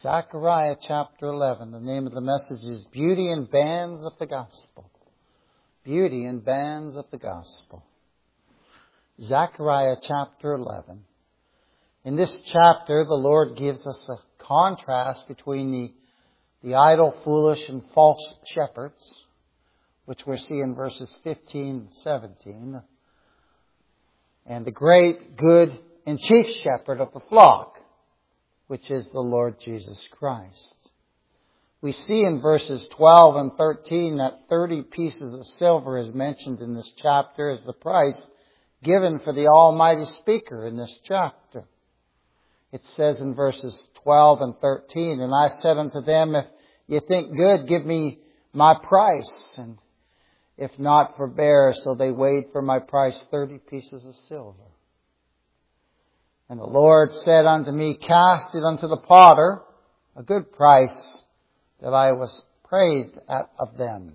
Zechariah chapter 11. The name of the message is Beauty and Bands of the Gospel. Beauty and Bands of the Gospel. Zechariah chapter 11. In this chapter, the Lord gives us a contrast between the idle, foolish, and false shepherds, which we see in verses 15 and 17, and the great, good, and chief shepherd of the flock, which is the Lord Jesus Christ. We see in verses 12 and 13 that 30 pieces of silver is mentioned in this chapter as the price given for the Almighty Speaker in this chapter. It says in verses 12 and 13, "And I said unto them, If ye think good, give me my price, and if not, forbear." So they weighed for my price 30 pieces of silver. And the Lord said unto me, "Cast it unto the potter, a good price that I was praised of them."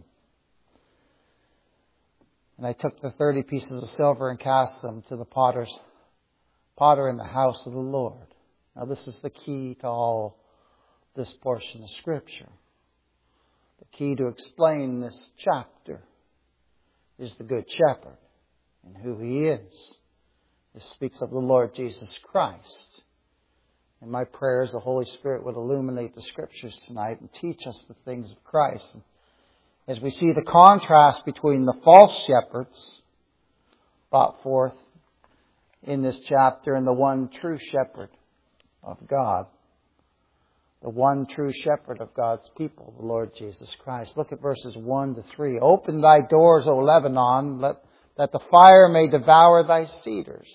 And I took the 30 pieces of silver and cast them to the potter in the house of the Lord. Now this is the key to all this portion of Scripture. The key to explain this chapter is the Good Shepherd and who He is. It speaks of the Lord Jesus Christ. And my prayer is the Holy Spirit would illuminate the Scriptures tonight and teach us the things of Christ. And as we see the contrast between the false shepherds brought forth in this chapter and the one true shepherd of God. The one true shepherd of God's people, the Lord Jesus Christ. Look at verses 1 to 3. "Open thy doors, O Lebanon, that the fire may devour thy cedars.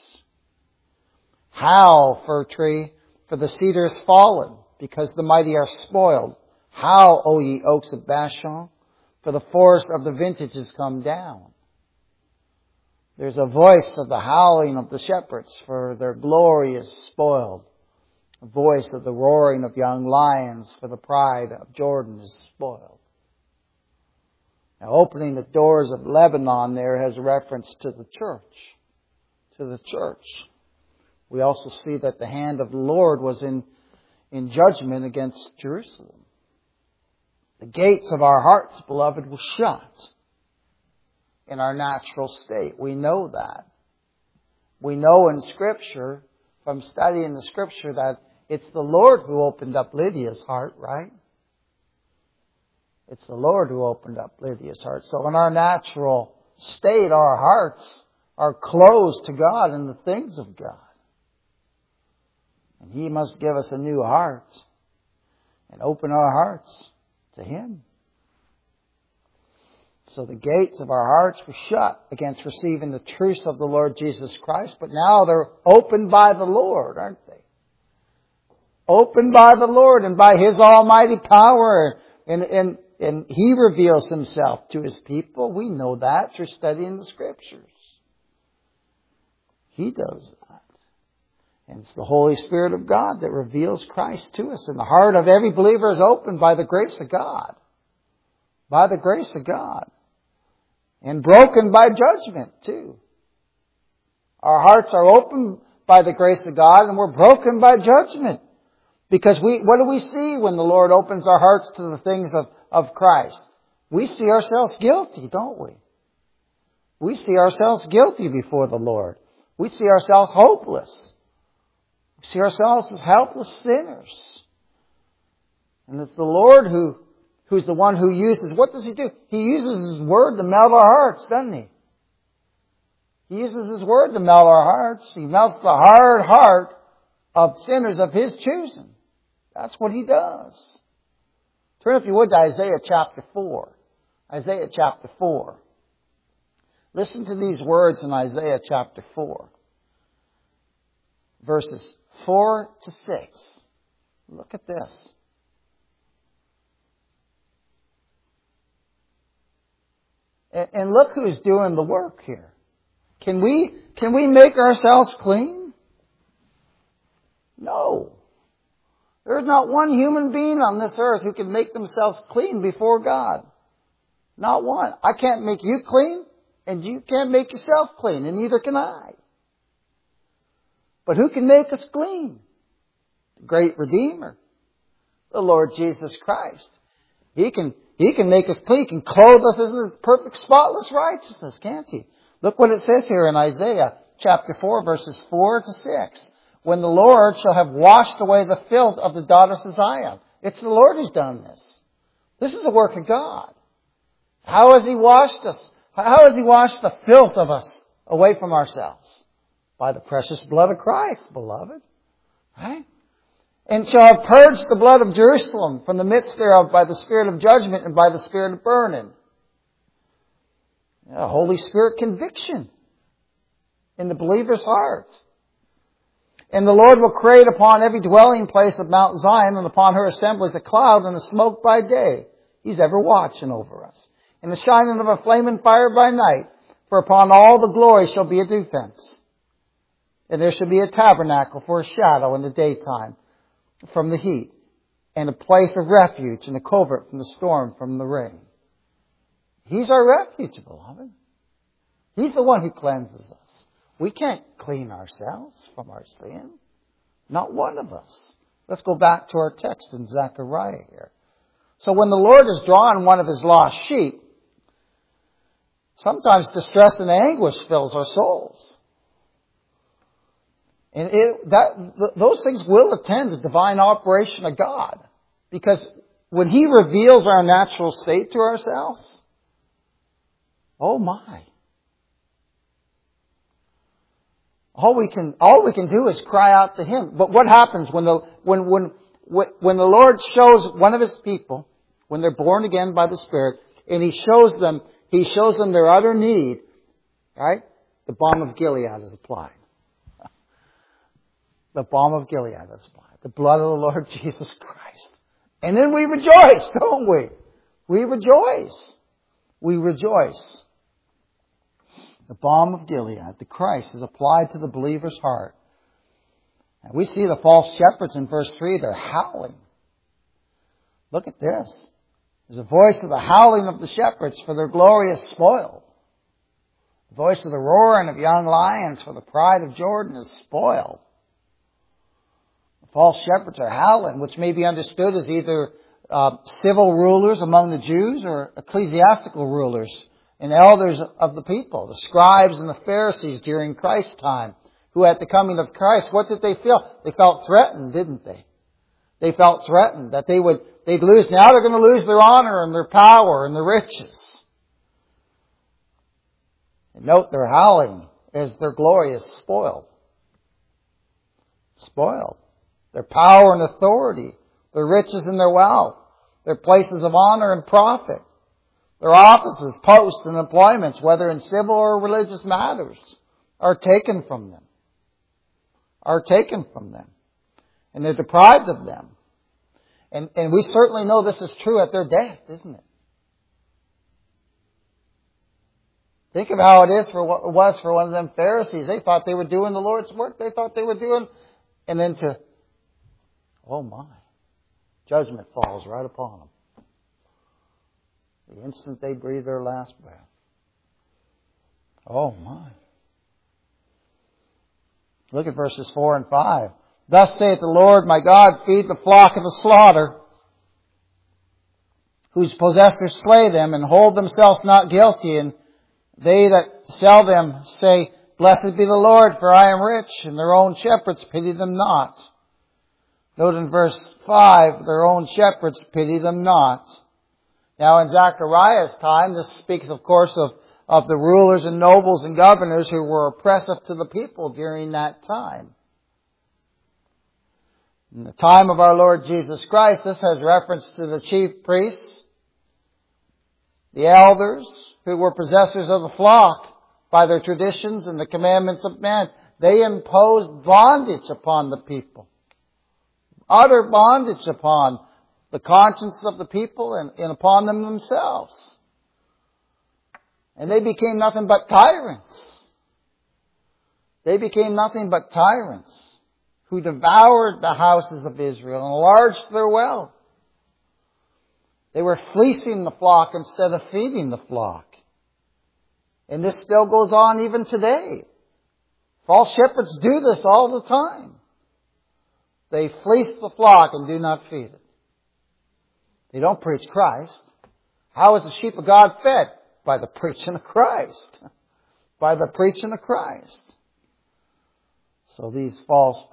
Howl, fir tree, for the cedar is fallen, because the mighty are spoiled. Howl, O ye oaks of Bashan, for the forest of the vintage is come down." There's a voice of the howling of the shepherds, for their glory is spoiled. A voice of the roaring of young lions, for the pride of Jordan is spoiled. Now, opening the doors of Lebanon there has reference to the church. To the church. We also see that the hand of the Lord was in judgment against Jerusalem. The gates of our hearts, beloved, were shut in our natural state. We know that. We know in Scripture, from studying the Scripture, that it's the Lord who opened up Lydia's heart, right? It's the Lord who opened up Lydia's heart. So in our natural state, our hearts are closed to God and the things of God. And He must give us a new heart and open our hearts to Him. So the gates of our hearts were shut against receiving the truth of the Lord Jesus Christ, but now they're opened by the Lord, aren't they? Opened by the Lord and by His almighty power. And He reveals Himself to His people. We know that through studying the Scriptures. He does that. And it's the Holy Spirit of God that reveals Christ to us. And the heart of every believer is opened by the grace of God. By the grace of God. And broken by judgment too. Our hearts are opened by the grace of God and we're broken by judgment. Because what do we see when the Lord opens our hearts to the things of Christ? We see ourselves guilty, don't we? We see ourselves guilty before the Lord. We see ourselves hopeless. We see ourselves as helpless sinners. And it's the Lord who's the one who uses, what does He do? He uses His Word to melt our hearts, doesn't He? He uses His Word to melt our hearts. He melts the hard heart of sinners of His choosing. That's what He does. Turn, if you would, to Isaiah chapter 4. Isaiah chapter 4. Listen to these words in Isaiah chapter 4. Verses 4 to 6. Look at this. And look who's doing the work here. Can we make ourselves clean? No. There's not one human being on this earth who can make themselves clean before God. Not one. I can't make you clean, and you can't make yourself clean, and neither can I. But who can make us clean? The great Redeemer. The Lord Jesus Christ. He can make us clean. He can clothe us in His perfect, spotless righteousness, can't He? Look what it says here in Isaiah chapter 4, verses 4 to 6. When the Lord shall have washed away the filth of the daughters of Zion. It's the Lord who's done this. This is the work of God. How has He washed us? How has He washed the filth of us away from ourselves? By the precious blood of Christ, beloved. Right? And shall have purged the blood of Jerusalem from the midst thereof by the spirit of judgment and by the spirit of burning. Holy Spirit conviction in the believer's heart. And the Lord will create upon every dwelling place of Mount Zion and upon her assemblies a cloud and a smoke by day. He's ever watching over us. And the shining of a flaming fire by night. For upon all the glory shall be a defense. And there shall be a tabernacle for a shadow in the daytime from the heat. And a place of refuge and a covert from the storm, from the rain. He's our refuge, beloved. He's the one who cleanses us. We can't clean ourselves from our sin. Not one of us. Let's go back to our text in Zechariah here. So when the Lord is drawing one of His lost sheep, sometimes distress and anguish fills our souls. And those things will attend the divine operation of God. Because when He reveals our natural state to ourselves, oh my. All we can do is cry out to Him. But what happens when the Lord shows one of His people, when they're born again by the Spirit, and He shows them their utter need, right? The balm of Gilead is applied. The balm of Gilead is applied. The blood of the Lord Jesus Christ. And then we rejoice, don't we? We rejoice. We rejoice. The balm of Gilead, the Christ, is applied to the believer's heart. And we see the false shepherds in verse 3, they're howling. Look at this. There's a voice of the howling of the shepherds, for their glory is spoiled. The voice of the roaring of young lions, for the pride of Jordan is spoiled. The false shepherds are howling, which may be understood as either civil rulers among the Jews or ecclesiastical rulers and elders of the people, the scribes and the Pharisees during Christ's time, who at the coming of Christ, what did they feel? They felt threatened, didn't they? They felt threatened that they'd lose. Now they're going to lose their honor and their power and their riches. And note their howling as their glory is spoiled. Spoiled. Their power and authority, their riches and their wealth, their places of honor and profit, their offices, posts, and employments, whether in civil or religious matters, are taken from them. Are taken from them. And they're deprived of them. And we certainly know this is true at their death, isn't it? Think of how it was for one of them Pharisees. They thought they were doing the Lord's work. They thought they were doing, and then oh my, judgment falls right upon them. The instant they breathe their last breath. Oh my. Look at verses 4 and 5. Thus saith the Lord my God, feed the flock of the slaughter, whose possessors slay them, and hold themselves not guilty, and they that sell them say, Blessed be the Lord, for I am rich, and their own shepherds pity them not. Note in verse 5, their own shepherds pity them not. Now in Zechariah's time, this speaks of course of the rulers and nobles and governors who were oppressive to the people during that time. In the time of our Lord Jesus Christ, this has reference to the chief priests, the elders, who were possessors of the flock by their traditions and the commandments of man. They imposed bondage upon the people. Utter bondage upon the conscience of the people and upon them themselves. And they became nothing but tyrants. They became nothing but tyrants who devoured the houses of Israel and enlarged their wealth. They were fleecing the flock instead of feeding the flock. And this still goes on even today. False shepherds do this all the time. They fleece the flock and do not feed it. They don't preach Christ. How is the sheep of God fed? By the preaching of Christ. By the preaching of Christ. So these false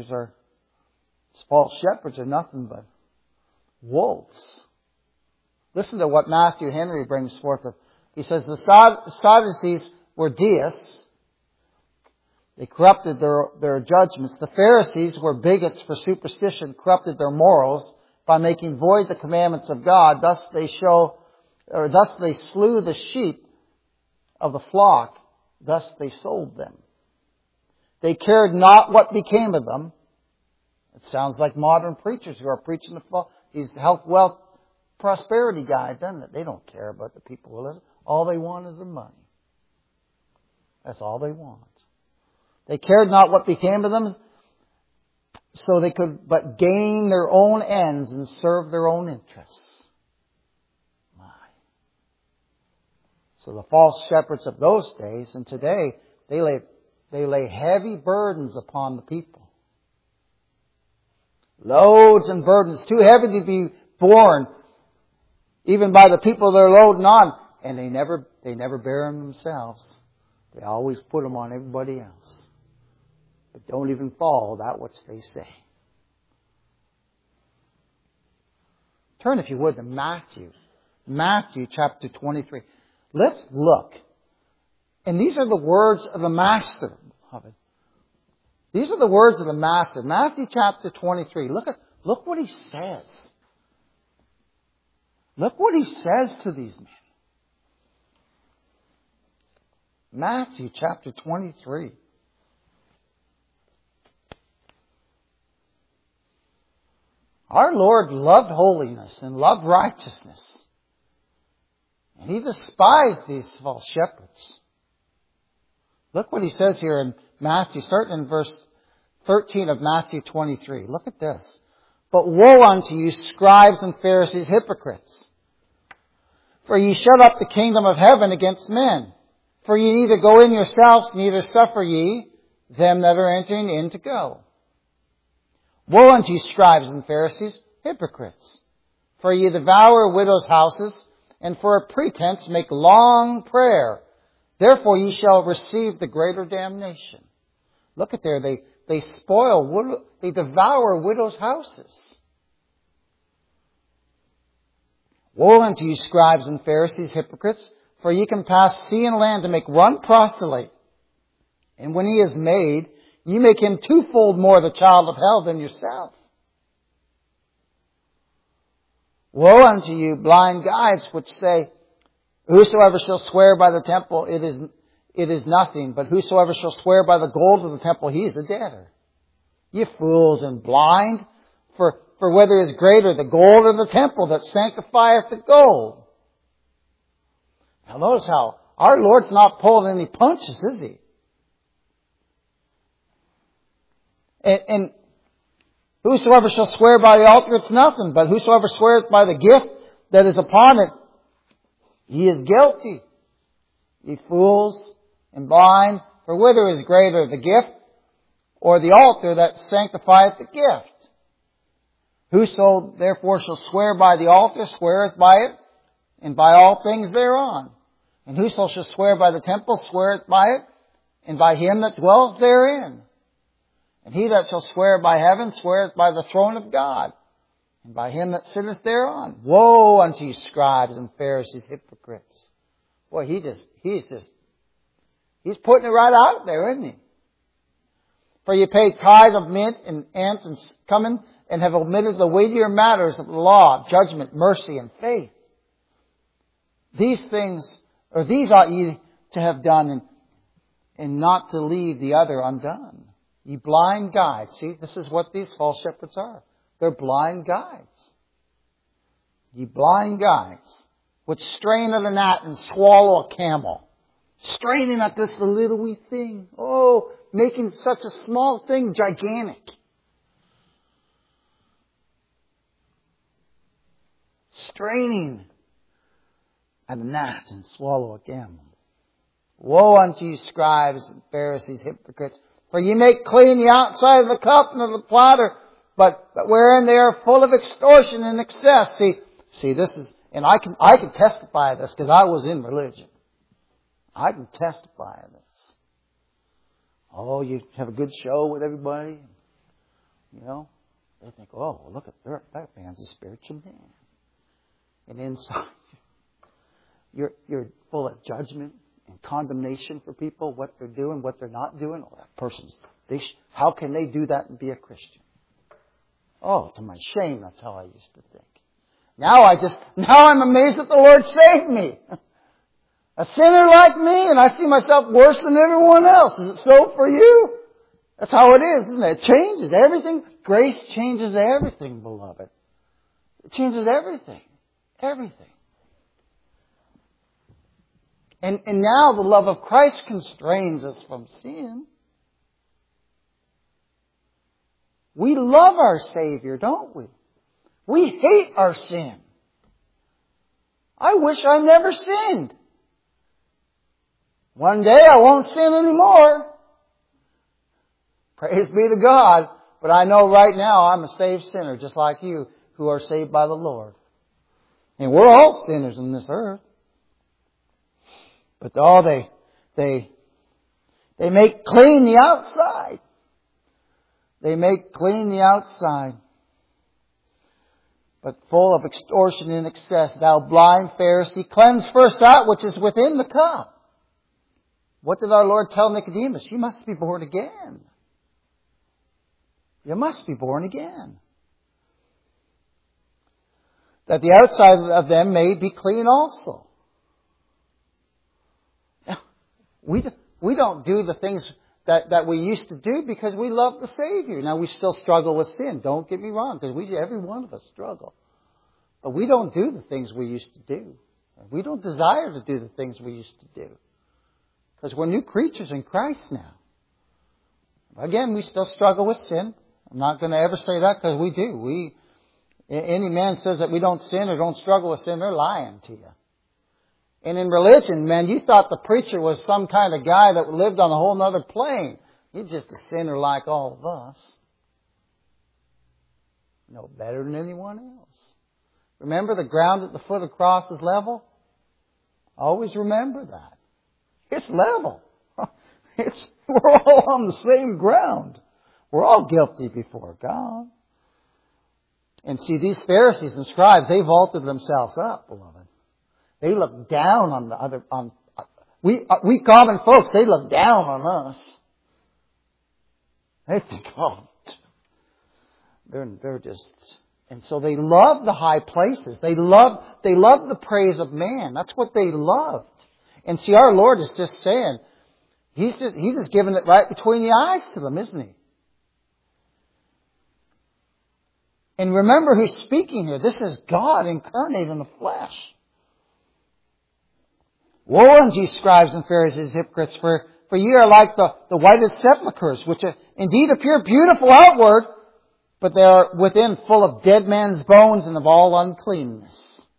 shepherds are nothing but wolves. Listen to what Matthew Henry brings forth. He says the Sadducees were deists. They corrupted their judgments. The Pharisees were bigots for superstition, corrupted their morals by making void the commandments of God. Thus they slew the sheep of the flock. Thus they sold them. They cared not what became of them. It sounds like modern preachers who are preaching these health, wealth, prosperity guys, doesn't it? They don't care about the people who listen. All they want is the money. That's all they want. They cared not what became of them, so they could but gain their own ends and serve their own interests. My. So the false shepherds of those days and today, they lay heavy burdens upon the people. Loads and burdens, too heavy to be borne, even by the people they're loading on. And they never bear them themselves. They always put them on everybody else. But don't even follow that which they say. Turn, if you would, to Matthew. Matthew chapter 23. Let's look. And these are the words of the Master. These are the words of the Master. Matthew chapter 23. Look what he says. Look what he says to these men. Matthew chapter 23. Our Lord loved holiness and loved righteousness. And He despised these false shepherds. Look what He says here in Matthew, starting in verse 13 of Matthew 23. Look at this. But woe unto you, scribes and Pharisees, hypocrites! For ye shut up the kingdom of heaven against men. For ye neither go in yourselves, neither suffer ye them that are entering in to go. Woe unto you, scribes and Pharisees, hypocrites! For ye devour widows' houses, and for a pretense make long prayer. Therefore ye shall receive the greater damnation. Look at there, they spoil, they devour widows' houses. Woe unto you, scribes and Pharisees, hypocrites! For ye can pass sea and land to make one proselyte. And when he is made, ye make him twofold more the child of hell than yourself. Woe unto you, blind guides, which say, Whosoever shall swear by the temple, it is nothing. But whosoever shall swear by the gold of the temple, he is a debtor. Ye fools and blind, for whether is greater, the gold or the temple that sanctifieth the gold? Now notice how our Lord's not pulling any punches, is He? And whosoever shall swear by the altar, it's nothing. But whosoever swears by the gift that is upon it, he is guilty. Ye fools and blind, for whether is greater, the gift or the altar that sanctifieth the gift? Whoso therefore shall swear by the altar, sweareth by it, and by all things thereon. And whoso shall swear by the temple, sweareth by it, and by him that dwelleth therein. And he that shall swear by heaven, sweareth by the throne of God, and by him that sitteth thereon. Woe unto you, scribes and Pharisees, hypocrites! Boy, he's putting it right out there, isn't he? For ye pay tithe of mint and ants and cumin, and have omitted the weightier matters of the law, judgment, mercy, and faith. These ought ye to have done, and not to leave the other undone. Ye blind guides. See, this is what these false shepherds are. They're blind guides. Ye blind guides, which strain at a gnat and swallow a camel. Straining at this little wee thing. Oh, making such a small thing gigantic. Straining at a gnat and swallow a camel. Woe unto you, scribes and Pharisees, hypocrites! For ye make clean the outside of the cup and of the platter, but wherein they are full of extortion and excess. See, See, this is, and I can testify to this because I was in religion. I can testify to this. Oh, you have a good show with everybody. You know, they think, oh, well, look at that man's a spiritual man. And inside, you're full of judgment and condemnation for people, what they're doing, what they're not doing. Oh, that person's, how can they do that and be a Christian? Oh, to my shame, that's how I used to think. Now I'm amazed that the Lord saved me. A sinner like me, and I see myself worse than everyone else. Is it so for you? That's how it is, isn't it? It changes everything. Grace changes everything, beloved. It changes everything. Everything. And now the love of Christ constrains us from sin. We love our Savior, don't we? We hate our sin. I wish I never sinned. One day I won't sin anymore. Praise be to God. But I know right now I'm a saved sinner, just like you, who are saved by the Lord. And we're all sinners on this earth. But they make clean the outside. They make clean the outside. But full of extortion and excess, thou blind Pharisee, cleanse first that which is within the cup. What did our Lord tell Nicodemus? You must be born again. You must be born again. That the outside of them may be clean also. Now, we don't do the things that we used to do because we love the Savior. Now, we still struggle with sin. Don't get me wrong, because every one of us struggle. But we don't do the things we used to do. We don't desire to do the things we used to do. Because we're new creatures in Christ now. Again, we still struggle with sin. I'm not going to ever say that because we do. Any man says that we don't sin or don't struggle with sin, they're lying to you. And in religion, man, you thought the preacher was some kind of guy that lived on a whole other plane. He's just a sinner like all of us. No better than anyone else. Remember, the ground at the foot of the cross is level? Always remember that. It's level. We're all on the same ground. We're all guilty before God. And see, these Pharisees and scribes, they vaulted themselves up, beloved. They look down on the other. We common folks, they look down on us. They think, oh, they're just. And so they love the high places. They love the praise of man. That's what they loved. And see, our Lord is just saying, He's just giving it right between the eyes to them, isn't He? And remember who's speaking here. This is God incarnate in the flesh. Woe unto you, scribes and Pharisees, hypocrites, for ye are like the whited sepulchres, which indeed appear beautiful outward, but they are within full of dead men's bones and of all uncleanness.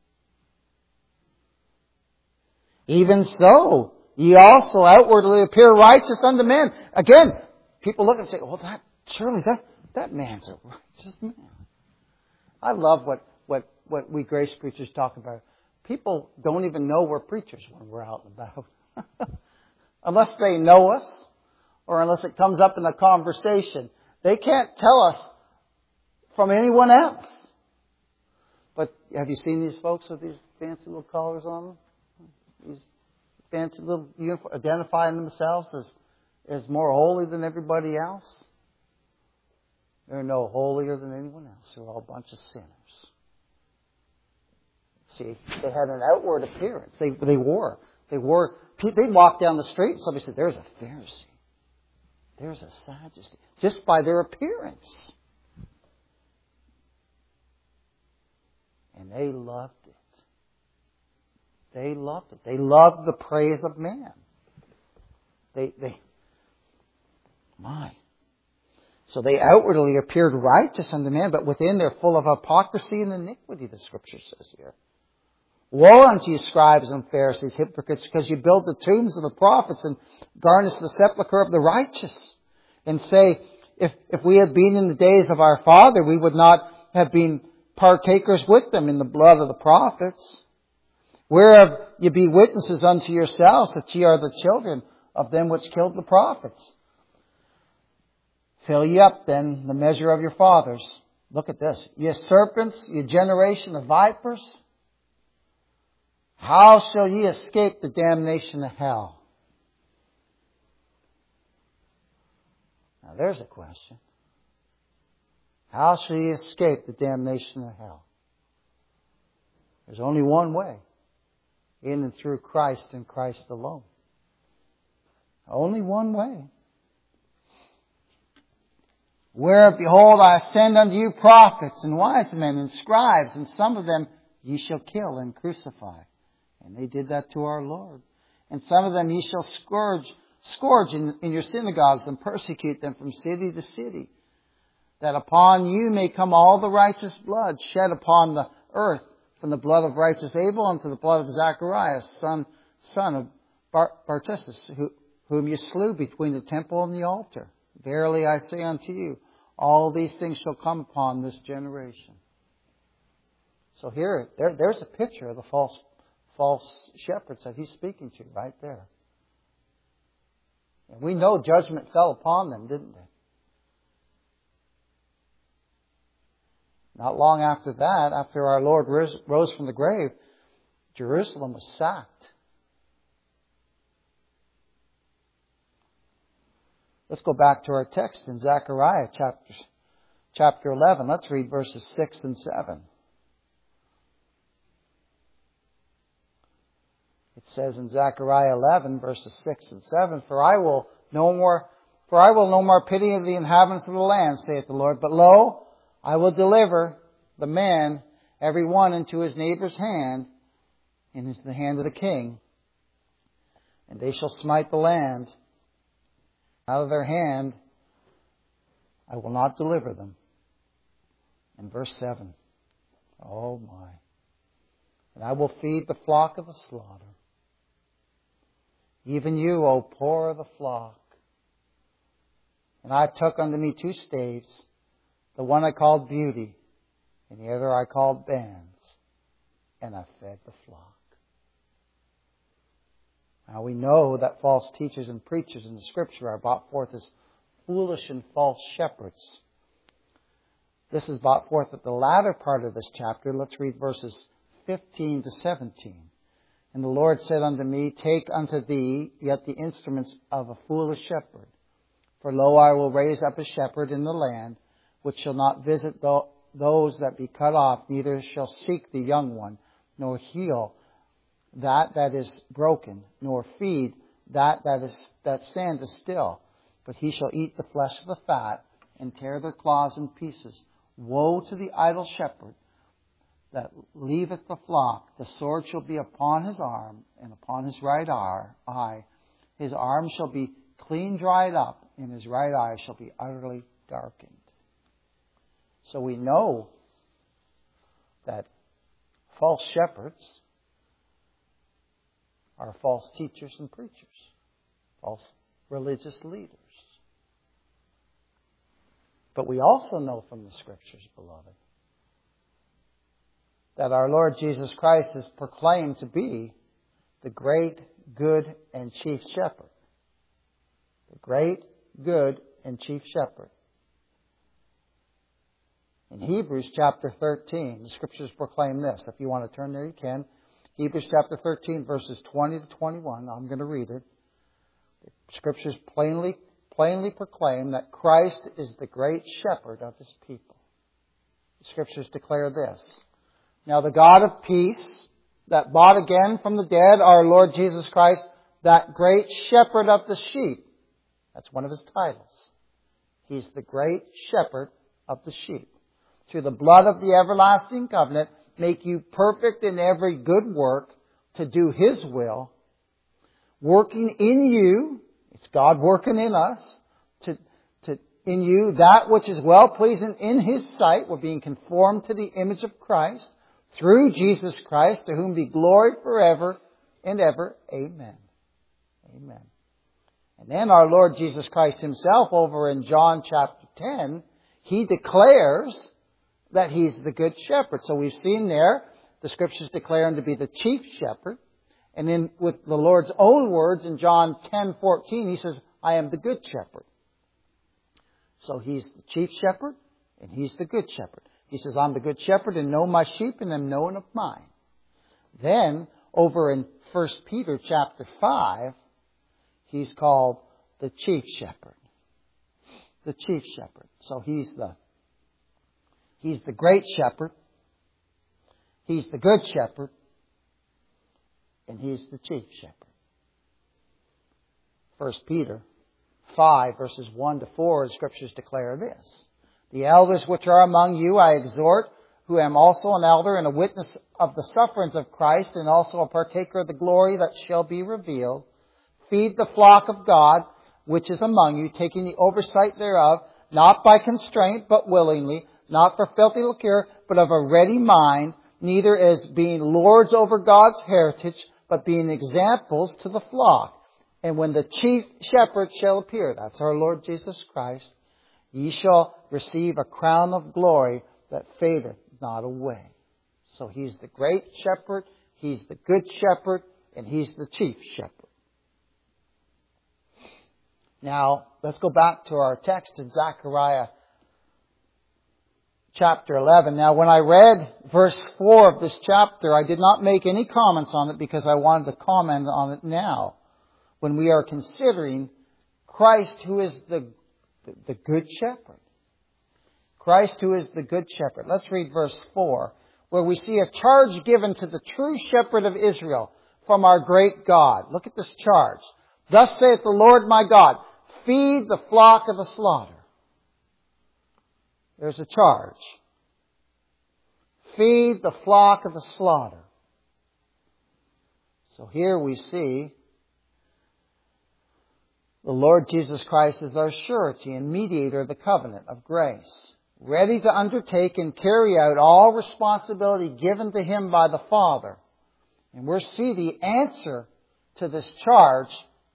Even so, ye also outwardly appear righteous unto men. Again, people look and say, oh, that man's a righteous man. I love what we grace preachers talk about. People don't even know we're preachers when we're out and about. Unless they know us, or unless it comes up in a conversation. They can't tell us from anyone else. But have you seen these folks with these fancy little collars on them? These fancy little uniforms, identifying themselves as more holy than everybody else? They're no holier than anyone else. They're all a bunch of sinners. See, they had an outward appearance. They'd walk down the street and somebody said, there's a Pharisee. There's a Sadducee. Just by their appearance. And they loved it. They loved it. They loved the praise of man. So they outwardly appeared righteous unto man, but within they're full of hypocrisy and iniquity, the Scripture says here. Woe unto you, scribes and Pharisees, hypocrites, because you build the tombs of the prophets and garnish the sepulchre of the righteous. And say, if we had been in the days of our father, we would not have been partakers with them in the blood of the prophets. Whereof ye be witnesses unto yourselves that ye are the children of them which killed the prophets. Fill ye up then the measure of your fathers. Look at this. Ye serpents, ye generation of vipers, how shall ye escape the damnation of hell? Now there's a question. How shall ye escape the damnation of hell? There's only one way. In and through Christ and Christ alone. Only one way. Whereof, behold, I send unto you prophets and wise men and scribes, and some of them ye shall kill and crucify. And they did that to our Lord. And some of them ye shall scourge in your synagogues and persecute them from city to city, that upon you may come all the righteous blood shed upon the earth, from the blood of righteous Abel unto the blood of Zacharias, son of Bartisus, whom you slew between the temple and the altar. Verily I say unto you, all these things shall come upon this generation. So there's a picture of the false shepherds that he's speaking to right there. And we know judgment fell upon them, didn't they? Not long after that, after our Lord rose from the grave, Jerusalem was sacked. Let's go back to our text in Zechariah chapter 11. Let's read verses 6 and 7. It says in Zechariah 11, verses 6 and 7, For I will no more pity of the inhabitants of the land, saith the Lord, but lo, I will deliver the man, every one, into his neighbor's hand, into the hand of the king. And they shall smite the land. Out of their hand I will not deliver them. In verse 7. Oh my. And I will feed the flock of the slaughter. Even you, O poor of the flock. And I took unto me 2 staves. The one I called Beauty, and the other I called Bands, and I fed the flock. Now we know that false teachers and preachers in the Scripture are brought forth as foolish and false shepherds. This is brought forth at the latter part of this chapter. Let's read verses 15 to 17. And the Lord said unto me, Take unto thee yet the instruments of a foolish shepherd. For lo, I will raise up a shepherd in the land, which shall not visit those that be cut off, neither shall seek the young one, nor heal that is broken, nor feed that standeth still. But he shall eat the flesh of the fat, and tear their claws in pieces. Woe to the idle shepherd that leaveth the flock. The sword shall be upon his arm, and upon his right eye. His arm shall be clean dried up, and his right eye shall be utterly darkened. So we know that false shepherds are false teachers and preachers, false religious leaders. But we also know from the Scriptures, beloved, that our Lord Jesus Christ is proclaimed to be the great, good, and chief shepherd. The great, good, and chief shepherd. In Hebrews chapter 13, the Scriptures proclaim this. If you want to turn there, you can. Hebrews chapter 13, verses 20 to 21. I'm going to read it. The Scriptures plainly proclaim that Christ is the great shepherd of His people. The Scriptures declare this. Now the God of peace, that brought again from the dead our Lord Jesus Christ, that great shepherd of the sheep. That's one of His titles. He's the great shepherd of the sheep. Through the blood of the everlasting covenant, make you perfect in every good work to do His will, working in you, it's God working in us, in you that which is well-pleasing in His sight. We're being conformed to the image of Christ through Jesus Christ, to whom be glory forever and ever. Amen. Amen. And then our Lord Jesus Christ Himself, over in John chapter 10, He declares that He's the good shepherd. So we've seen there, the Scriptures declare Him to be the chief shepherd. And then with the Lord's own words in John 10:14, He says, I am the good shepherd. So He's the chief shepherd and He's the good shepherd. He says, I'm the good shepherd and know my sheep and am known of mine. Then, over in 1 Peter chapter 5, He's called the chief shepherd. The chief shepherd. So He's the great shepherd. He's the good shepherd. And He's the chief shepherd. 1 Peter 5 verses 1 to 4, the Scriptures declare this. The elders which are among you I exhort, who am also an elder and a witness of the sufferings of Christ, and also a partaker of the glory that shall be revealed. Feed the flock of God, which is among you, taking the oversight thereof, not by constraint, but willingly, not for filthy lucre, but of a ready mind, neither as being lords over God's heritage, but being examples to the flock. And when the chief shepherd shall appear, that's our Lord Jesus Christ, ye shall receive a crown of glory that fadeth not away. So He's the great shepherd, He's the good shepherd, and He's the chief shepherd. Now, let's go back to our text in Zechariah chapter 11. Now, when I read verse 4 of this chapter, I did not make any comments on it because I wanted to comment on it now, when we are considering Christ, who is the good shepherd. Christ, who is the good shepherd. Let's read verse 4, where we see a charge given to the true shepherd of Israel from our great God. Look at this charge. Thus saith the Lord my God, feed the flock of the slaughter. There's a charge. Feed the flock of the slaughter. So here we see the Lord Jesus Christ is our surety and mediator of the covenant of grace, ready to undertake and carry out all responsibility given to Him by the Father. And we'll see the answer to this charge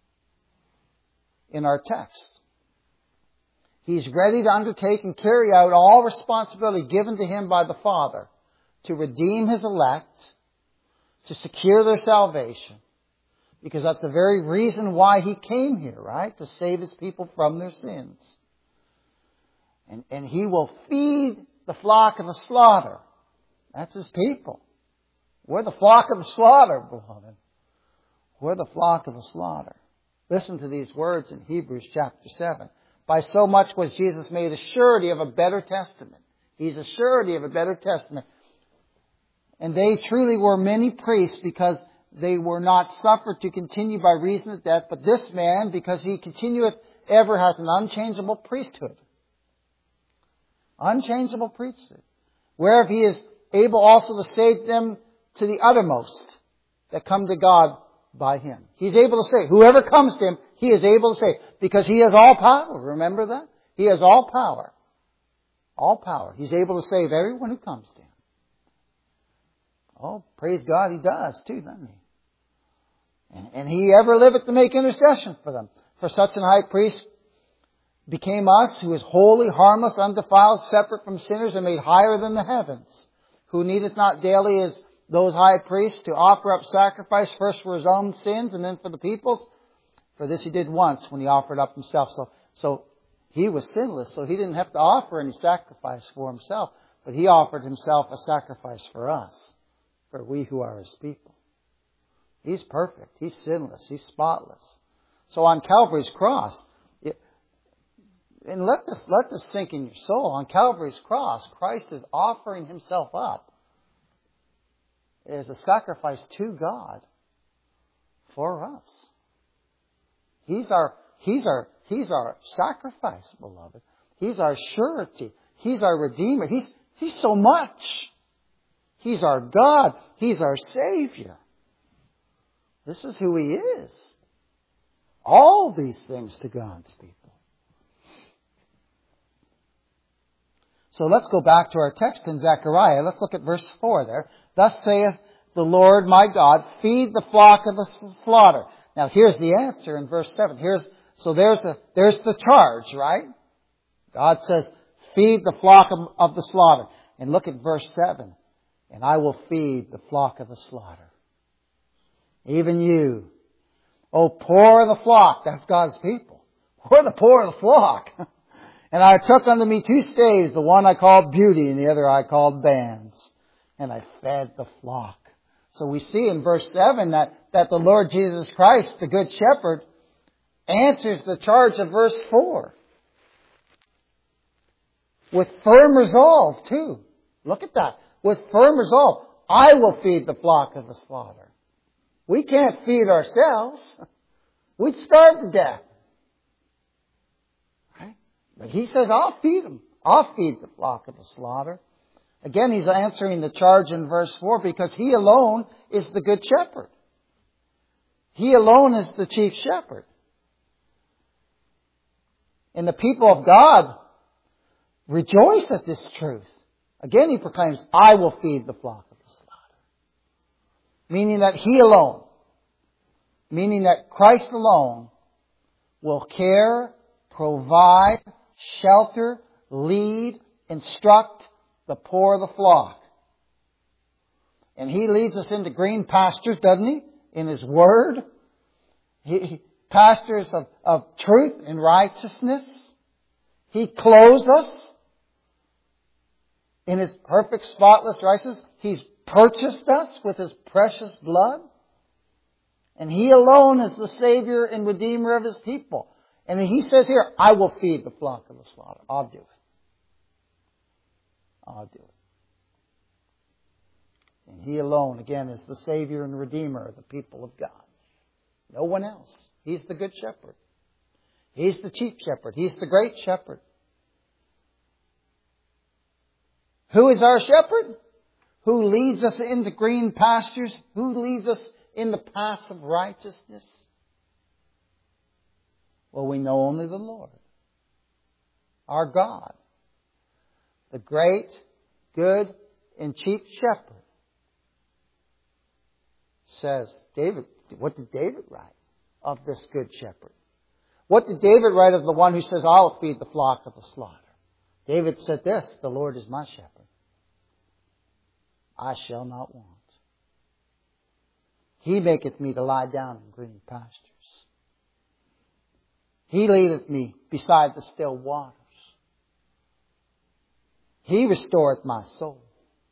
in our text. He's ready to undertake and carry out all responsibility given to Him by the Father to redeem His elect, to secure their salvation. Because that's the very reason why He came here, right? To save His people from their sins. And He will feed the flock of the slaughter. That's His people. We're the flock of the slaughter, beloved. We're the flock of the slaughter. Listen to these words in Hebrews chapter 7. By so much was Jesus made a surety of a better testament. He's a surety of a better testament. And they truly were many priests because they were not suffered to continue by reason of death. But this man, because He continueth ever, hath an unchangeable priesthood. Unchangeable priesthood. Whereof He is able also to save them to the uttermost that come to God by Him. He's able to save. Whoever comes to Him, He is able to save. Because He has all power. Remember that? He has all power. All power. He's able to save everyone who comes to Him. Oh, praise God, He does too, doesn't He? And He ever liveth to make intercession for them. For such an high priest became us, who is holy, harmless, undefiled, separate from sinners, and made higher than the heavens, who needeth not daily as those high priests to offer up sacrifice, first for His own sins and then for the people's. For this He did once when He offered up Himself. So He was sinless, so He didn't have to offer any sacrifice for Himself. But He offered Himself a sacrifice for us, for we who are His people. He's perfect. He's sinless. He's spotless. So on Calvary's cross, and let this sink in your soul, on Calvary's cross, Christ is offering Himself up as a sacrifice to God for us. He's our sacrifice, beloved. He's our surety. He's our Redeemer. He's so much. He's our God. He's our Savior. This is who He is. All these things to God's people. So let's go back to our text in Zechariah. Let's look at verse 4 there. Thus saith the Lord my God, feed the flock of the slaughter. Now here's the answer in verse 7. There's the charge, right? God says, feed the flock of the slaughter. And look at verse 7. And I will feed the flock of the slaughter. Even you, O poor of the flock, that's God's people. We're the poor of the flock. And I took unto me 2 staves, the one I called Beauty and the other I called Bands. And I fed the flock. So we see in verse 7 that the Lord Jesus Christ, the Good Shepherd, answers the charge of verse 4. With firm resolve, too. Look at that. With firm resolve, I will feed the flock of the slaughter. We can't feed ourselves. We'd starve to death. Right? But He says, I'll feed them. I'll feed the flock of the slaughter. Again, He's answering the charge in verse 4 because He alone is the Good Shepherd. He alone is the chief shepherd. And the people of God rejoice at this truth. Again, He proclaims, I will feed the flock of the slaughter. Meaning that He alone, meaning that Christ alone will care, provide, shelter, lead, instruct the poor of the flock. And He leads us into green pastures, doesn't He? In His Word. Pastures of truth and righteousness. He clothes us in His perfect, spotless righteousness. He's purchased us with His precious blood. And He alone is the Savior and Redeemer of His people. And He says here, I will feed the flock of the slaughter. I'll do it. I'll do it. And He alone, again, is the Savior and Redeemer of the people of God. No one else. He's the Good Shepherd. He's the chief shepherd. He's the great shepherd. Who is our shepherd? Who leads us into green pastures? Who leads us in the paths of righteousness? Well, we know only the Lord. Our God. The great, good, and chief shepherd. Says, David, what did David write of this good shepherd? What did David write of the one who says, I'll feed the flock of the slaughter? David said this, the Lord is my shepherd. I shall not want. He maketh me to lie down in green pastures. He leadeth me beside the still waters. He restoreth my soul.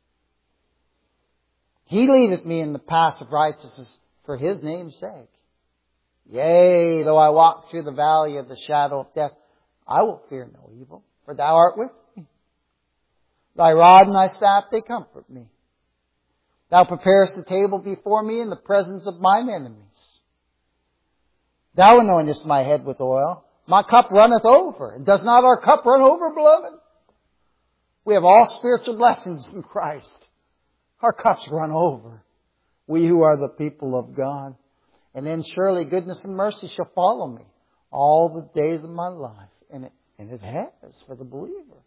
He leadeth me in the paths of righteousness for His name's sake. Yea, though I walk through the valley of the shadow of death, I will fear no evil, for Thou art with me. Thy rod and Thy staff, they comfort me. Thou preparest the table before me in the presence of mine enemies. Thou anointest my head with oil. My cup runneth over. And does not our cup run over, beloved? We have all spiritual blessings in Christ. Our cups run over. We who are the people of God. And then surely goodness and mercy shall follow me all the days of my life. And it has for the believer.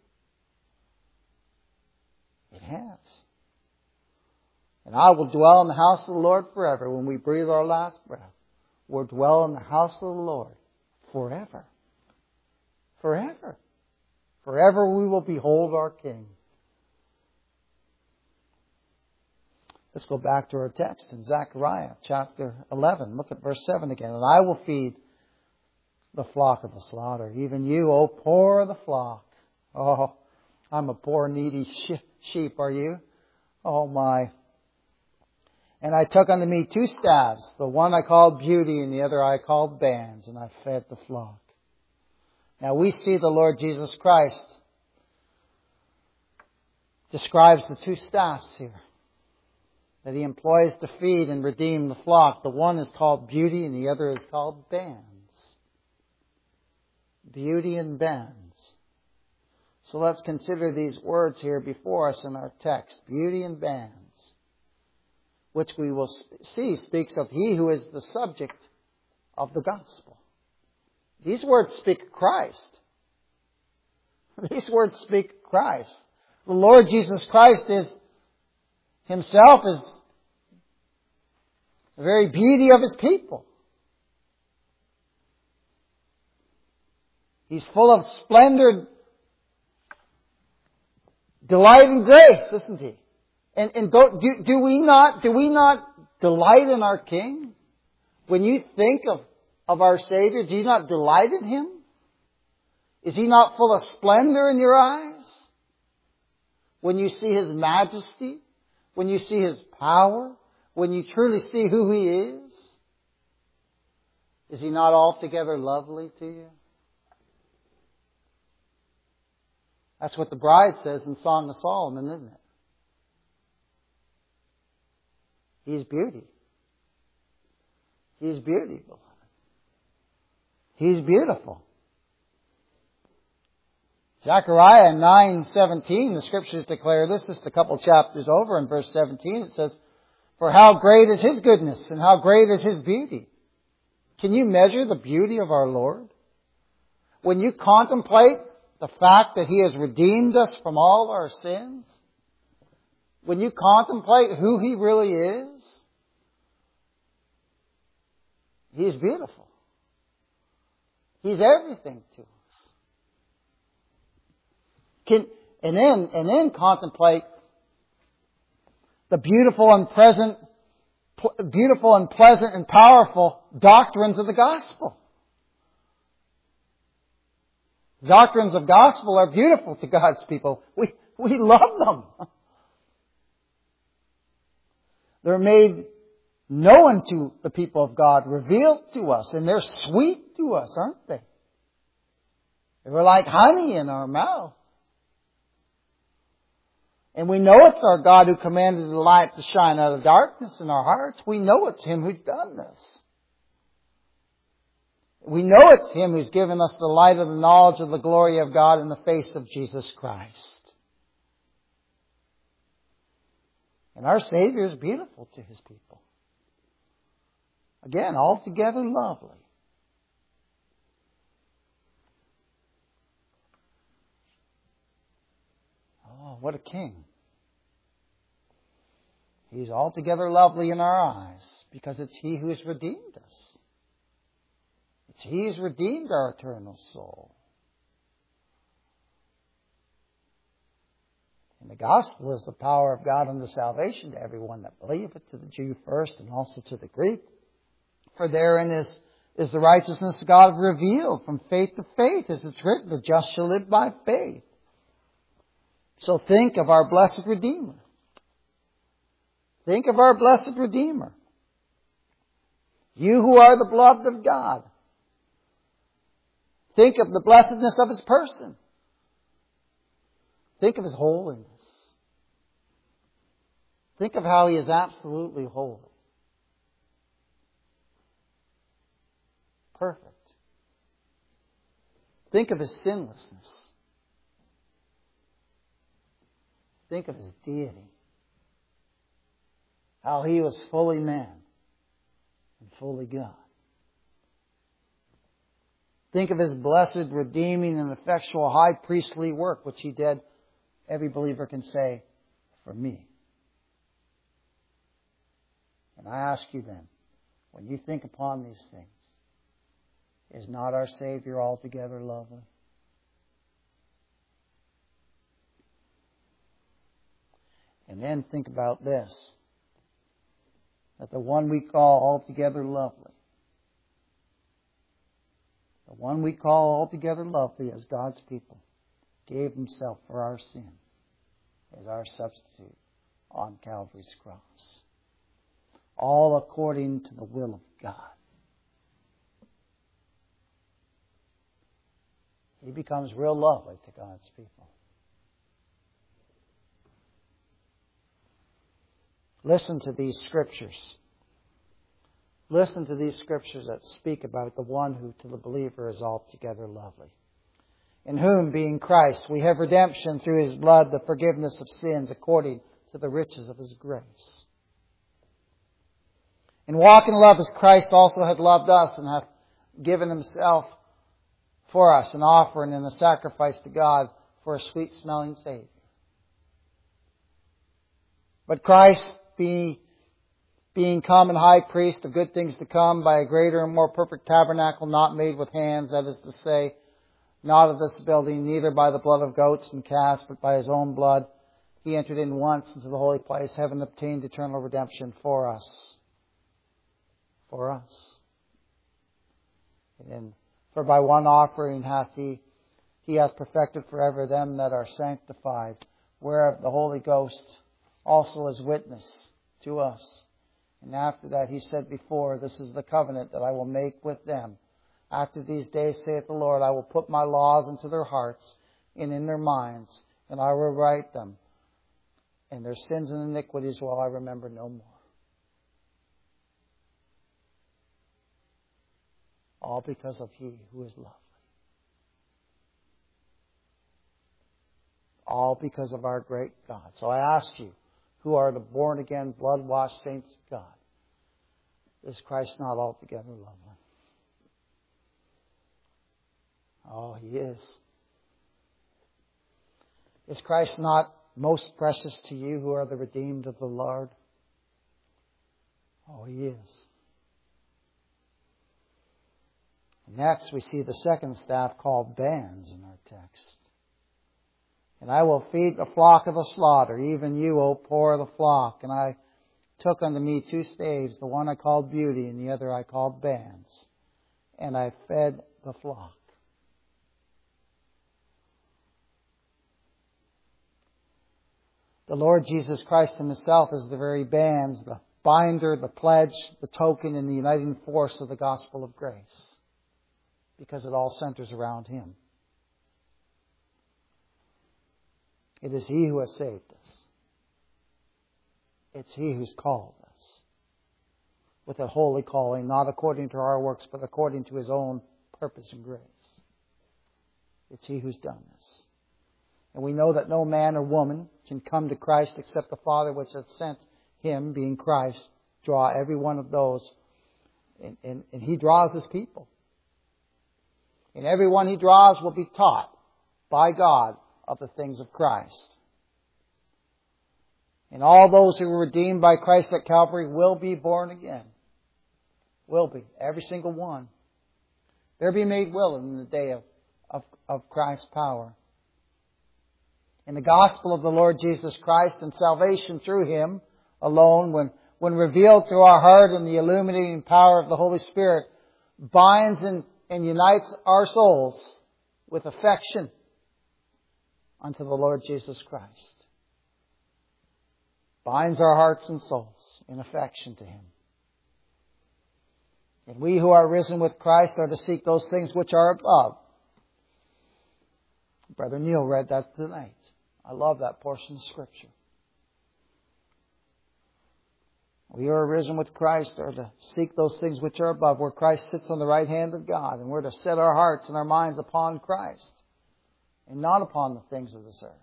It has. And I will dwell in the house of the Lord forever. When we breathe our last breath, we'll dwell in the house of the Lord forever. Forever. Forever we will behold our King. Let's go back to our text in Zechariah chapter 11. Look at verse 7 again. And I will feed the flock of the slaughter. Even you, O poor of the flock. Oh, I'm a poor needy sheep, are you? Oh my. And I took unto me 2 staffs. The one I called Beauty and the other I called Bands. And I fed the flock. Now we see the Lord Jesus Christ describes the 2 staffs here that He employs to feed and redeem the flock. The one is called Beauty and the other is called Bands. Beauty and Bands. So let's consider these words here before us in our text. Beauty and Bands. Which we will see speaks of He who is the subject of the gospel. These words speak of Christ. These words speak of Christ. The Lord Jesus Christ Himself is the very beauty of His people. He's full of splendor Delight in grace, isn't He? And do we not delight in our King? When you think of our Savior, do you not delight in Him? Is He not full of splendor in your eyes? When you see His majesty, when you see His power, when you truly see who He is He not altogether lovely to you? That's what the bride says in Song of Solomon, isn't it? He's beauty. He's beauty, beloved. He's beautiful. Zechariah 9:17, the Scriptures declare this, just a couple chapters over in verse 17, it says, "For how great is His goodness and how great is His beauty." Can you measure the beauty of our Lord? When you contemplate the fact that He has redeemed us from all our sins, when you contemplate who He really is, He is beautiful. He's everything to us. And then contemplate the beautiful and pleasant and powerful doctrines of the gospel. Doctrines of gospel are beautiful to God's people. We love them. They're made known to the people of God, revealed to us, and they're sweet to us, aren't they? They were like honey in our mouth. And we know it's our God who commanded the light to shine out of darkness in our hearts. We know it's Him who's done this. We know it's Him who's given us the light of the knowledge of the glory of God in the face of Jesus Christ. And our Savior is beautiful to His people. Again, altogether lovely. Oh, what a King. He's altogether lovely in our eyes because it's He who has redeemed us. It's He who's redeemed our eternal soul. And the gospel is the power of God unto salvation to everyone that believeth, to the Jew first and also to the Greek. For therein is the righteousness of God revealed from faith to faith, as it's written, the just shall live by faith. So think of our blessed Redeemer. Think of our blessed Redeemer. You who are the beloved of God. Think of the blessedness of His person. Think of His holiness. Think of how He is absolutely holy. Perfect. Think of His sinlessness. Think of His deity. How He was fully man and fully God. Think of His blessed, redeeming, and effectual high priestly work, which He did, every believer can say, for me. And I ask you then, when you think upon these things, is not our Savior altogether lovely? And then think about this, that the one we call altogether lovely, the one we call altogether lovely as God's people, gave Himself for our sin as our substitute on Calvary's cross. All according to the will of God. He becomes real lovely to God's people. Listen to these Scriptures. Listen to these Scriptures that speak about the one who to the believer is altogether lovely. In whom, being Christ, we have redemption through His blood, the forgiveness of sins according to the riches of His grace. And walk in love as Christ also hath loved us and hath given Himself for us, an offering and a sacrifice to God for a sweet-smelling Savior. But Christ, being come and high priest of good things to come by a greater and more perfect tabernacle not made with hands, that is to say, not of this building, neither by the blood of goats and calves, but by His own blood. He entered in once into the holy place, having obtained eternal redemption for us. For us. And for by one offering hath He hath perfected forever them that are sanctified, whereof the Holy Ghost also is witness to us. And after that He said before, this is the covenant that I will make with them. After these days, saith the Lord, I will put my laws into their hearts and in their minds, and I will write them. And their sins and iniquities will I remember no more. All because of He who is lovely. All because of our great God. So I ask you, who are the born-again, blood-washed saints of God, is Christ not altogether lovely? Oh, He is. Is Christ not most precious to you who are the redeemed of the Lord? Oh, He is. Next, we see the second staff called bands in our text. And I will feed the flock of the slaughter, even you, O poor of the flock. And I took unto me 2 staves, the one I called beauty, and the other I called bands. And I fed the flock. The Lord Jesus Christ Himself is the very bands, the binder, the pledge, the token, and the uniting force of the gospel of grace. Because it all centers around Him. It is He who has saved us. It's He who's called us with a holy calling, not according to our works, but according to His own purpose and grace. It's He who's done this. And we know that no man or woman can come to Christ except the Father which hath sent Him, being Christ, draw every one of those. And He draws His people. And everyone He draws will be taught by God of the things of Christ. And all those who were redeemed by Christ at Calvary will be born again. Will be. Every single one. They'll be made willing in the day of Christ's power. In the gospel of the Lord Jesus Christ and salvation through Him alone, when revealed to our heart in the illuminating power of the Holy Spirit, binds and unites our souls with affection unto the Lord Jesus Christ. Binds our hearts and souls in affection to Him. And we who are risen with Christ are to seek those things which are above. Brother Neil read that tonight. I love that portion of Scripture. We who are risen with Christ are to seek those things which are above, where Christ sits on the right hand of God. And we're to set our hearts and our minds upon Christ and not upon the things of this earth.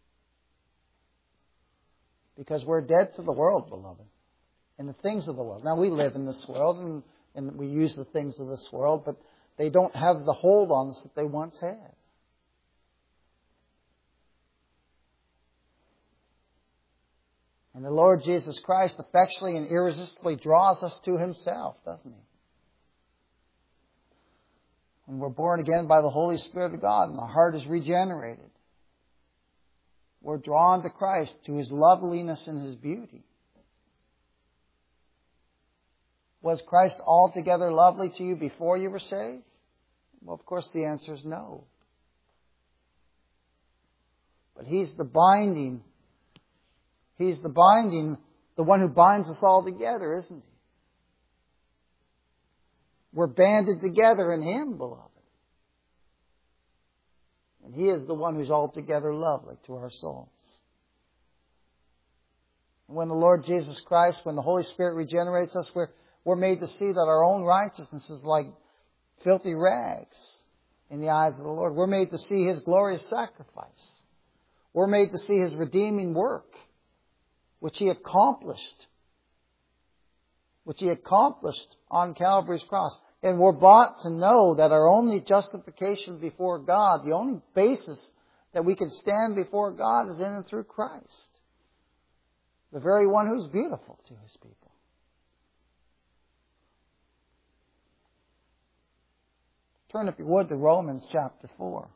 Because we're dead to the world, beloved, and the things of the world. Now, we live in this world and we use the things of this world, but they don't have the hold on us that they once had. And the Lord Jesus Christ effectually and irresistibly draws us to Himself, doesn't He? When we're born again by the Holy Spirit of God and our heart is regenerated, we're drawn to Christ, to His loveliness and His beauty. Was Christ altogether lovely to you before you were saved? Well, of course the answer is no. But He's the binding. He's the one who binds us all together, isn't He? We're banded together in Him, beloved. And He is the one who's altogether lovely to our souls. And when the Lord Jesus Christ, when the Holy Spirit regenerates us, we're made to see that our own righteousness is like filthy rags in the eyes of the Lord. We're made to see His glorious sacrifice. We're made to see His redeeming work, which He accomplished on Calvary's cross. And we're brought to know that our only justification before God, the only basis that we can stand before God, is in and through Christ. The very one who's beautiful to His people. Turn, if you would, to Romans chapter 4.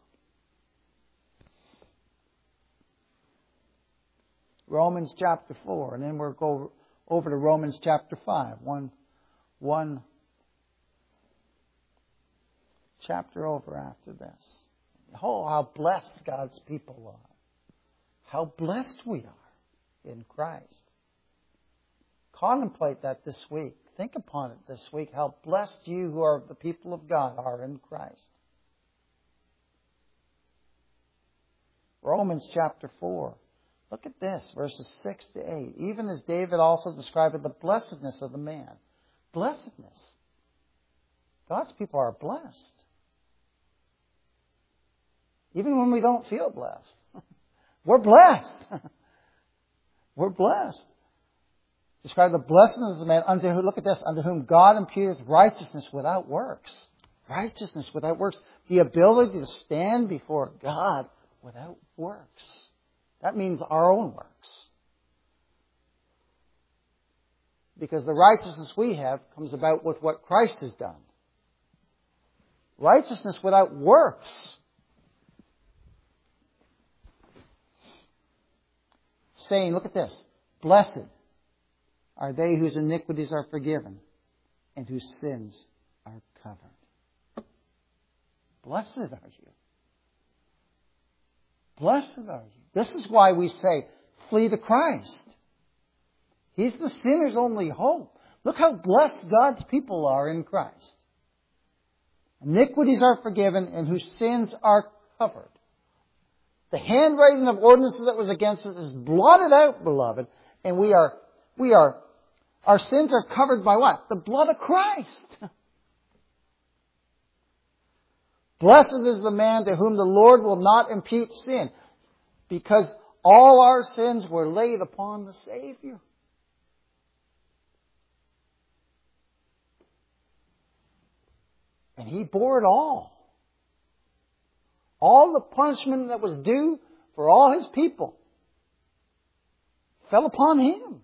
Romans chapter 4. And then we'll go over to Romans chapter 5. One chapter over after this. Oh, how blessed God's people are. How blessed we are in Christ. Contemplate that this week. Think upon it this week, how blessed you who are the people of God are in Christ. Romans chapter 4. Look at this, verses 6 to 8. Even as David also described the blessedness of the man. Blessedness. God's people are blessed. Even when we don't feel blessed. We're blessed. We're blessed. Describe the blessedness of the man unto whom, look at this, unto whom God imputeth righteousness without works. Righteousness without works. The ability to stand before God without works. That means our own works. Because the righteousness we have comes about with what Christ has done. Righteousness without works. Saying, look at this, blessed are they whose iniquities are forgiven and whose sins are covered. Blessed are you. Blessed are you. This is why we say, flee to Christ. He's the sinner's only hope. Look how blessed God's people are in Christ. Iniquities are forgiven and whose sins are covered. The handwriting of ordinances that was against us is blotted out, beloved. And our sins are covered by what? The blood of Christ. Blessed is the man to whom the Lord will not impute sin, because all our sins were laid upon the Savior. And He bore it all. All the punishment that was due for all His people fell upon Him.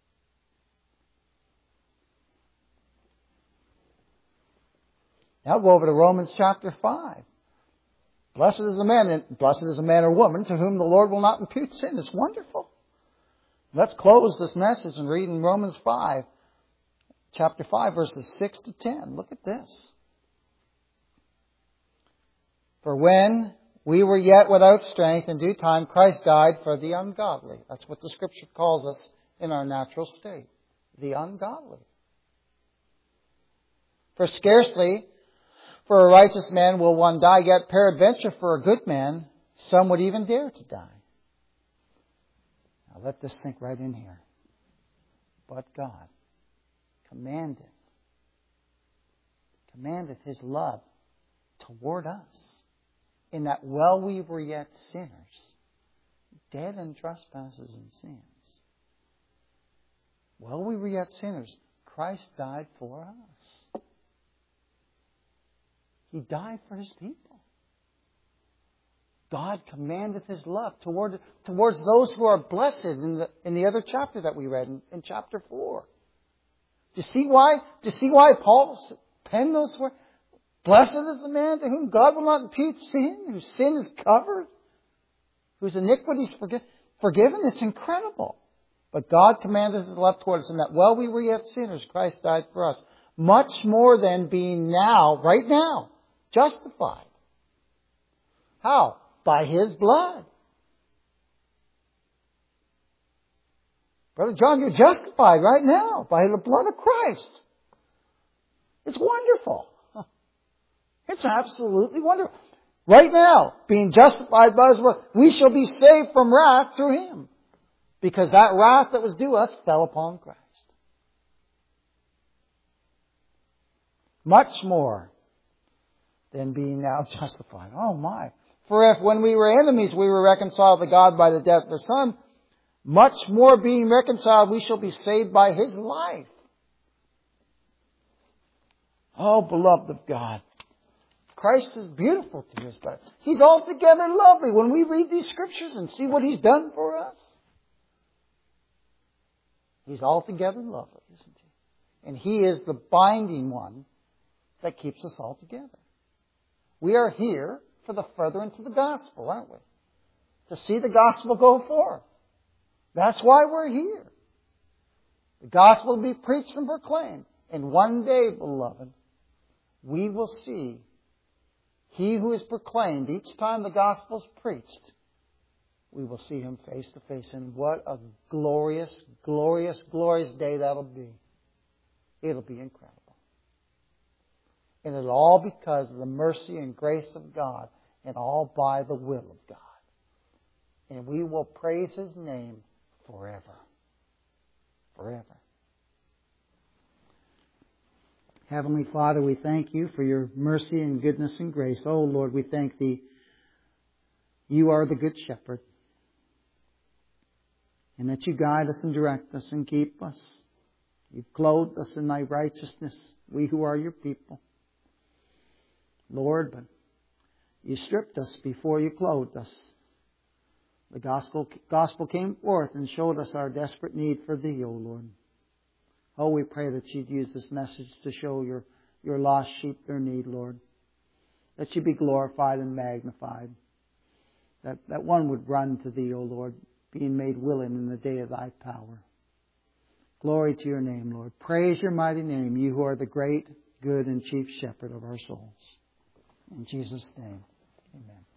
Now go over to Romans chapter 5. Blessed is a man or woman to whom the Lord will not impute sin. It's wonderful. Let's close this message and read in Romans 5, chapter 5, verses 6 to 10. Look at this. For when we were yet without strength, in due time Christ died for the ungodly. That's what the Scripture calls us in our natural state. The ungodly. For scarcely for a righteous man will one die, yet peradventure for a good man some would even dare to die. Now let this sink right in here. But God commandeth His love toward us, in that while we were yet sinners, dead in trespasses and sins, while we were yet sinners, Christ died for us. He died for His people. God commandeth His love towards those who are blessed in the other chapter that we read, in chapter 4. Do you see why Paul penned those words? Blessed is the man to whom God will not impute sin, whose sin is covered, whose iniquity is forgiven. It's incredible. But God commanded His love toward us, in that while we were yet sinners, Christ died for us. Much more than being now, right now, justified. How? By His blood. Brother John, you're justified right now by the blood of Christ. It's wonderful. It's absolutely wonderful. Right now, being justified by His blood, we shall be saved from wrath through Him. Because that wrath that was due us fell upon Christ. Much more than being now justified. Oh my. For if when we were enemies we were reconciled to God by the death of the Son, much more being reconciled we shall be saved by His life. Oh, beloved of God. Christ is beautiful to His brother. He's altogether lovely when we read these Scriptures and see what He's done for us. He's altogether lovely, isn't He? And He is the binding one that keeps us all together. We are here for the furtherance of the gospel, aren't we? To see the gospel go forth. That's why we're here. The gospel will be preached and proclaimed. And one day, beloved, we will see He who is proclaimed each time the gospel is preached. We will see Him face to face. And what a glorious, glorious, glorious day that'll be. It'll be incredible. And it's all because of the mercy and grace of God, and all by the will of God. And we will praise His name forever. Forever. Heavenly Father, we thank You for Your mercy and goodness and grace. Oh Lord, we thank Thee. You are the Good Shepherd. And that You guide us and direct us and keep us. You've clothed us in Thy righteousness, we who are Your people. Lord, but You stripped us before You clothed us. The gospel came forth and showed us our desperate need for Thee, O Lord. Oh, we pray that You'd use this message to show Your lost sheep their need, Lord. That You be glorified and magnified. That one would run to Thee, O Lord, being made willing in the day of Thy power. Glory to Your name, Lord. Praise Your mighty name, You who are the great, good, and chief shepherd of our souls. In Jesus' name, amen.